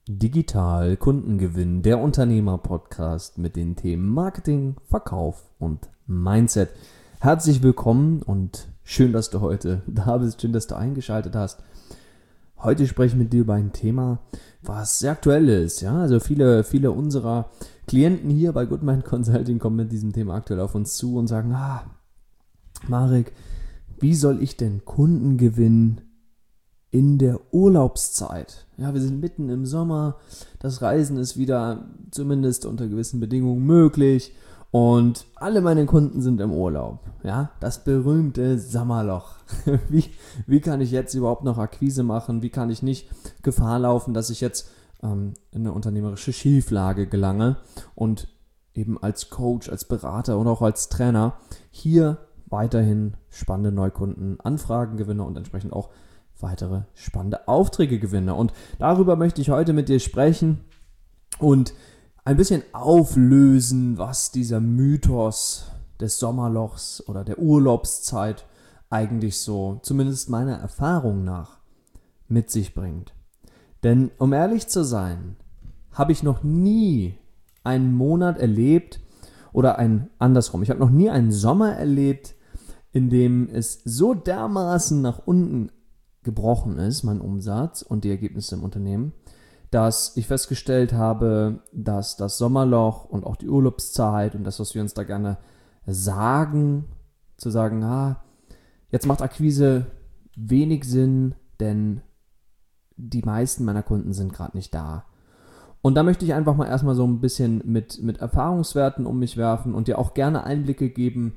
Digital Kundengewinn, der Unternehmer-Podcast mit den Themen Marketing, Verkauf und Mindset. Herzlich willkommen und schön, dass du heute da bist, schön, dass du eingeschaltet hast. Heute spreche ich mit dir über ein Thema, was sehr aktuell ist. Ja? Also viele unserer Klienten hier bei Goodmind Consulting kommen mit diesem Thema aktuell auf uns zu und sagen, Marek, wie soll ich denn Kunden gewinnen in der Urlaubszeit? Ja, wir sind mitten im Sommer, das Reisen ist wieder zumindest unter gewissen Bedingungen möglich und alle meine Kunden sind im Urlaub. Ja, das berühmte Sommerloch. Wie kann ich jetzt überhaupt noch Akquise machen? Wie kann ich nicht Gefahr laufen, dass ich jetzt in eine unternehmerische Schieflage gelange und eben als Coach, als Berater und auch als Trainer hier weiterhin spannende Neukunden Anfragen gewinne und entsprechend auch weitere spannende Aufträge gewinne. Und darüber möchte ich heute mit dir sprechen und ein bisschen auflösen, was dieser Mythos des Sommerlochs oder der Urlaubszeit eigentlich so, zumindest meiner Erfahrung nach, mit sich bringt. Denn um ehrlich zu sein, habe ich noch nie einen Monat erlebt oder ich habe noch nie einen Sommer erlebt, in dem es so dermaßen nach unten gebrochen ist, mein Umsatz und die Ergebnisse im Unternehmen, dass ich festgestellt habe, dass das Sommerloch und auch die Urlaubszeit und das, was wir uns da gerne sagen, zu sagen, jetzt macht Akquise wenig Sinn, denn die meisten meiner Kunden sind gerade nicht da. Und da möchte ich einfach mal erstmal so ein bisschen mit Erfahrungswerten um mich werfen und dir auch gerne Einblicke geben,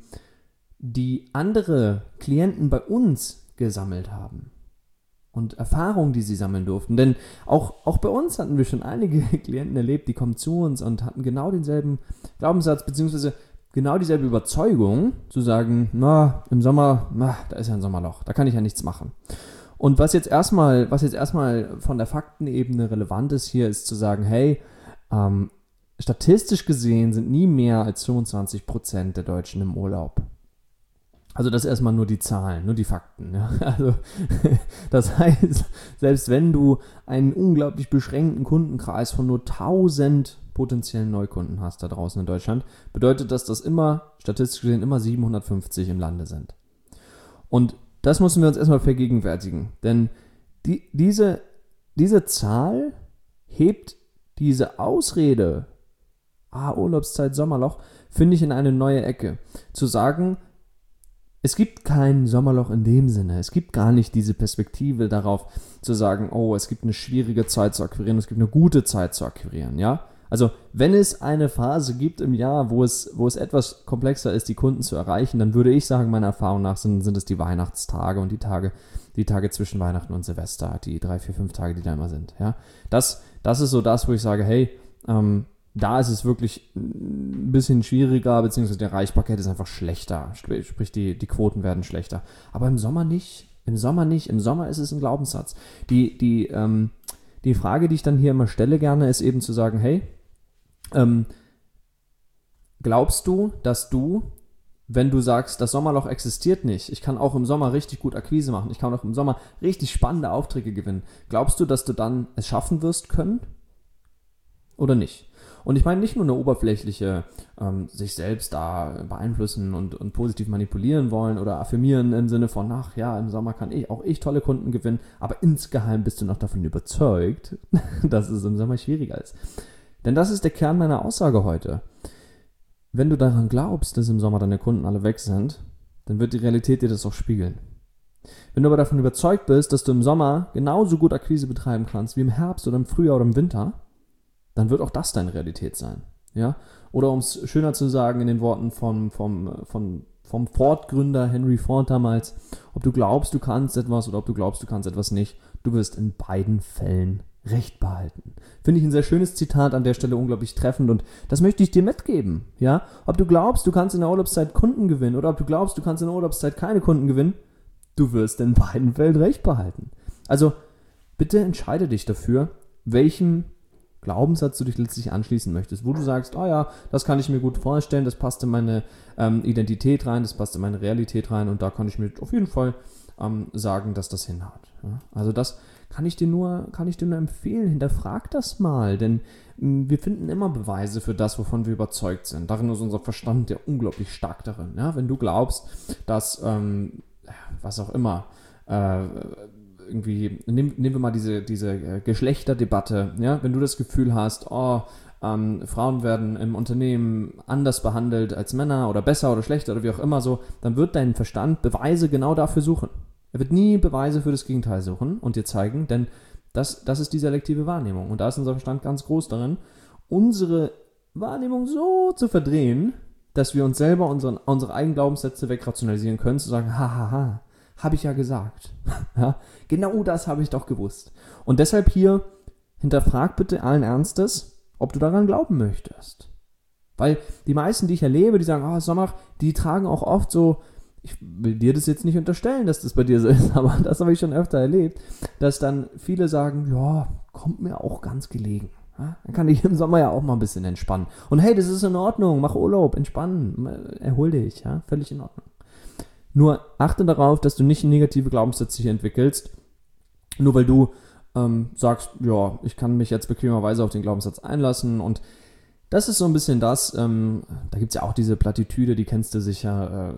die andere Klienten bei uns gesammelt haben. Und Erfahrungen, die sie sammeln durften. Denn auch bei uns hatten wir schon einige Klienten erlebt, die kommen zu uns und hatten genau denselben Glaubenssatz, beziehungsweise genau dieselbe Überzeugung, zu sagen, im Sommer, da ist ja ein Sommerloch, da kann ich ja nichts machen. Und was jetzt erstmal von der Faktenebene relevant ist hier, ist zu sagen, statistisch gesehen sind nie mehr als 25% der Deutschen im Urlaub. Also das ist erstmal nur die Zahlen, nur die Fakten. Ja? Also das heißt, selbst wenn du einen unglaublich beschränkten Kundenkreis von nur 1000 potenziellen Neukunden hast da draußen in Deutschland, bedeutet das, dass statistisch gesehen immer 750 im Lande sind. Und das müssen wir uns erstmal vergegenwärtigen, denn diese Zahl hebt diese Ausrede, Urlaubszeit, Sommerloch, finde ich in eine neue Ecke. Zu sagen, es gibt kein Sommerloch in dem Sinne. Es gibt gar nicht diese Perspektive darauf zu sagen, es gibt eine schwierige Zeit zu akquirieren, es gibt eine gute Zeit zu akquirieren, ja? Also, wenn es eine Phase gibt im Jahr, wo es etwas komplexer ist, die Kunden zu erreichen, dann würde ich sagen, meiner Erfahrung nach sind es die Weihnachtstage und die Tage zwischen Weihnachten und Silvester, die 3, 4, 5 Tage, die da immer sind, ja? Das ist so das, wo ich sage, da ist es wirklich ein bisschen schwieriger, beziehungsweise die Erreichbarkeit ist einfach schlechter, sprich die Quoten werden schlechter. Aber im Sommer nicht. Im Sommer ist es ein Glaubenssatz. Die Frage, die ich dann hier immer stelle gerne, ist eben zu sagen, glaubst du, dass wenn du sagst, das Sommerloch existiert nicht, ich kann auch im Sommer richtig gut Akquise machen, ich kann auch im Sommer richtig spannende Aufträge gewinnen, glaubst du, dass du dann es schaffen wirst können? Oder nicht? Und ich meine nicht nur eine oberflächliche, sich selbst da beeinflussen und positiv manipulieren wollen oder affirmieren im Sinne von, im Sommer kann auch ich tolle Kunden gewinnen, aber insgeheim bist du noch davon überzeugt, dass es im Sommer schwieriger ist. Denn das ist der Kern meiner Aussage heute. Wenn du daran glaubst, dass im Sommer deine Kunden alle weg sind, dann wird die Realität dir das auch spiegeln. Wenn du aber davon überzeugt bist, dass du im Sommer genauso gut Akquise betreiben kannst wie im Herbst oder im Frühjahr oder im Winter, dann wird auch das deine Realität sein. Ja? Oder um es schöner zu sagen in den Worten vom Ford-Gründer Henry Ford damals, ob du glaubst, du kannst etwas oder ob du glaubst, du kannst etwas nicht, du wirst in beiden Fällen Recht behalten. Finde ich ein sehr schönes Zitat an der Stelle, unglaublich treffend und das möchte ich dir mitgeben. Ja? Ob du glaubst, du kannst in der Urlaubszeit Kunden gewinnen oder ob du glaubst, du kannst in der Urlaubszeit keine Kunden gewinnen, du wirst in beiden Fällen Recht behalten. Also bitte entscheide dich dafür, welchem Glaubenssatz du dich letztlich anschließen möchtest, wo du sagst, das kann ich mir gut vorstellen, das passt in meine Identität rein, das passt in meine Realität rein und da kann ich mir auf jeden Fall sagen, dass das hinhaut. Ja? Also das kann ich dir nur empfehlen, hinterfrag das mal, denn wir finden immer Beweise für das, wovon wir überzeugt sind. Darin ist unser Verstand ja unglaublich stark darin. Ja? Wenn du glaubst, dass, was auch immer, irgendwie, nehmen wir mal diese Geschlechterdebatte, ja? Wenn du das Gefühl hast, Frauen werden im Unternehmen anders behandelt als Männer oder besser oder schlechter oder wie auch immer so, dann wird dein Verstand Beweise genau dafür suchen. Er wird nie Beweise für das Gegenteil suchen und dir zeigen, denn das ist die selektive Wahrnehmung. Und da ist unser Verstand ganz groß darin, unsere Wahrnehmung so zu verdrehen, dass wir uns selber unsere eigenen Glaubenssätze wegrationalisieren können, zu sagen, hahaha, habe ich ja gesagt. Ja, genau das habe ich doch gewusst. Und deshalb hier, hinterfrag bitte allen Ernstes, ob du daran glauben möchtest. Weil die meisten, die ich erlebe, die sagen, Sommer, die tragen auch oft so, ich will dir das jetzt nicht unterstellen, dass das bei dir so ist, aber das habe ich schon öfter erlebt, dass dann viele sagen, ja, kommt mir auch ganz gelegen. Ja, dann kann ich im Sommer ja auch mal ein bisschen entspannen. Und hey, das ist in Ordnung, mach Urlaub, entspannen, erhol dich, ja, völlig in Ordnung. Nur achte darauf, dass du nicht negative Glaubenssätze hier entwickelst, nur weil du sagst, ja, ich kann mich jetzt bequemerweise auf den Glaubenssatz einlassen und das ist so ein bisschen das, da gibt es ja auch diese Plattitüde, die kennst du sicher,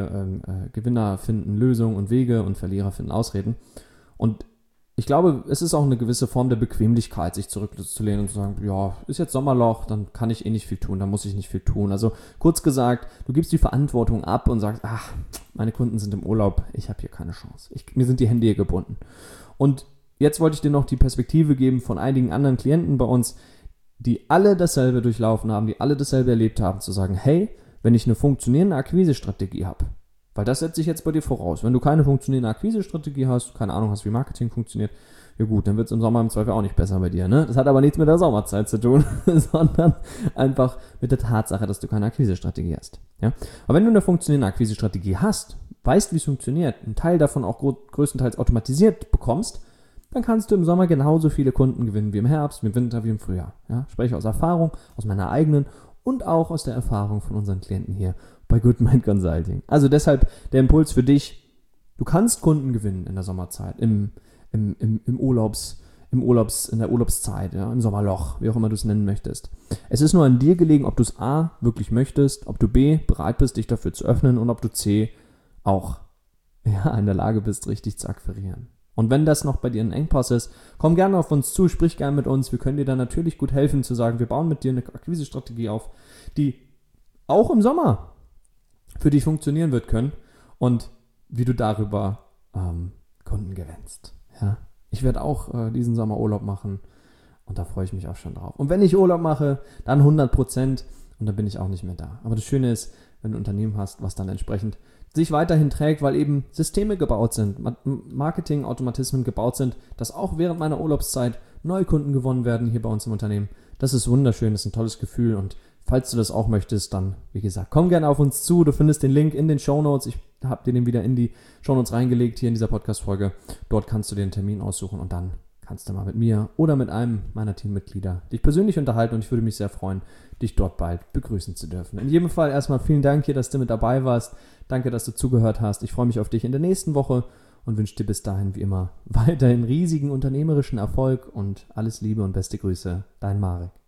Gewinner finden Lösungen und Wege und Verlierer finden Ausreden. Und ich glaube, es ist auch eine gewisse Form der Bequemlichkeit, sich zurückzulehnen und zu sagen, ja, ist jetzt Sommerloch, dann kann ich eh nicht viel tun, dann muss ich nicht viel tun. Also kurz gesagt, du gibst die Verantwortung ab und sagst, meine Kunden sind im Urlaub, ich habe hier keine Chance. Mir sind die Hände hier gebunden. Und jetzt wollte ich dir noch die Perspektive geben von einigen anderen Klienten bei uns, die alle dasselbe durchlaufen haben, die alle dasselbe erlebt haben, zu sagen, hey, wenn ich eine funktionierende Akquisestrategie habe, weil das setze ich jetzt bei dir voraus, wenn du keine funktionierende Akquisestrategie hast, keine Ahnung hast, wie Marketing funktioniert, ja gut, dann wird es im Sommer im Zweifel auch nicht besser bei dir, ne? Das hat aber nichts mit der Sommerzeit zu tun, sondern einfach mit der Tatsache, dass du keine Akquisestrategie hast, ja? Aber wenn du eine funktionierende Akquisestrategie hast, weißt, wie es funktioniert, einen Teil davon auch größtenteils automatisiert bekommst, dann kannst du im Sommer genauso viele Kunden gewinnen wie im Herbst, wie im Winter, wie im Frühjahr. Ja? Spreche aus Erfahrung, aus meiner eigenen und auch aus der Erfahrung von unseren Klienten hier bei Good Mind Consulting. Also deshalb der Impuls für dich, du kannst Kunden gewinnen in der Sommerzeit, in der Urlaubszeit, ja? Im Sommerloch, wie auch immer du es nennen möchtest. Es ist nur an dir gelegen, ob du es A, wirklich möchtest, ob du B, bereit bist, dich dafür zu öffnen und ob du C, auch in der Lage bist, richtig zu akquirieren. Und wenn das noch bei dir ein Engpass ist, komm gerne auf uns zu, sprich gerne mit uns. Wir können dir dann natürlich gut helfen zu sagen, wir bauen mit dir eine Akquisestrategie auf, die auch im Sommer für dich funktionieren wird können und wie du darüber Kunden gewinnst. Ja? Ich werde auch diesen Sommer Urlaub machen und da freue ich mich auch schon drauf. Und wenn ich Urlaub mache, dann 100% und dann bin ich auch nicht mehr da. Aber das Schöne ist, wenn du ein Unternehmen hast, was dann entsprechend sich weiterhin trägt, weil eben Systeme gebaut sind, Marketing-Automatismen gebaut sind, dass auch während meiner Urlaubszeit neue Kunden gewonnen werden hier bei uns im Unternehmen. Das ist wunderschön, das ist ein tolles Gefühl und falls du das auch möchtest, dann, wie gesagt, komm gerne auf uns zu. Du findest den Link in den Shownotes. Ich habe dir den wieder in die Shownotes reingelegt hier in dieser Podcast-Folge. Dort kannst du dir einen Termin aussuchen und dann kannst du mal mit mir oder mit einem meiner Teammitglieder dich persönlich unterhalten und ich würde mich sehr freuen, dich dort bald begrüßen zu dürfen. In jedem Fall erstmal vielen Dank hier, dass du mit dabei warst. Danke, dass du zugehört hast. Ich freue mich auf dich in der nächsten Woche und wünsche dir bis dahin wie immer weiterhin riesigen unternehmerischen Erfolg und alles Liebe und beste Grüße. Dein Marek.